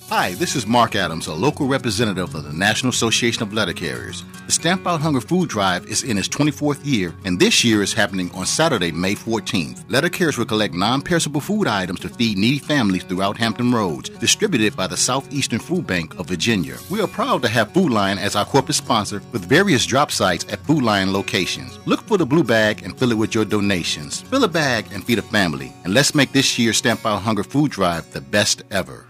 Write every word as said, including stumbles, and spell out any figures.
Hi, this is Mark Adams, a local representative of the National Association of Letter Carriers. The Stamp Out Hunger Food Drive is in its twenty-fourth year, and this year is happening on Saturday, May fourteenth. Letter carriers will collect non-perishable food items to feed needy families throughout Hampton Roads, distributed by the Southeastern Food Bank of Virginia. We are proud to have Food Lion as our corporate sponsor with various drop sites at Food Lion locations. Look for the blue bag and fill it with your donations. Fill a bag and feed a family, and let's make this year's Stamp Out Hunger Food Drive the best ever.